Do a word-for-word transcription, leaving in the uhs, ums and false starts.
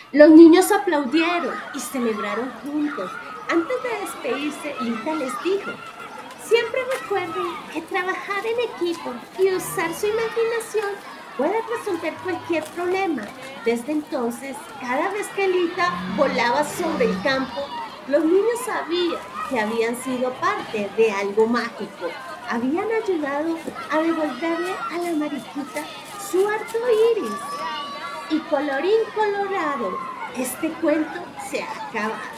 Los niños aplaudieron y celebraron juntos. Antes de despedirse, Lita les dijo: siempre recuerden que trabajar en equipo y usar su imaginación puede resolver cualquier problema. Desde entonces, cada vez que Lita volaba sobre el campo, los niños sabían que habían sido parte de algo mágico. Habían ayudado a devolverle a la mariquita su arco iris. Y colorín colorado, este cuento se ha acabado.